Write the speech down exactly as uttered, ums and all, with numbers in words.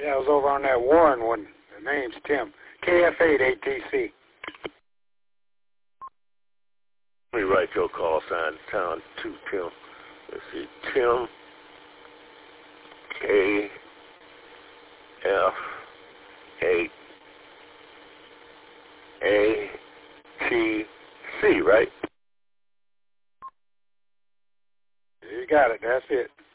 Yeah, I was over on that Warren one. The name's Tim. K F eight A T C. Let me write your call sign down to Tim. Let's see, Tim K F eight A T C, right? You got it. That's it.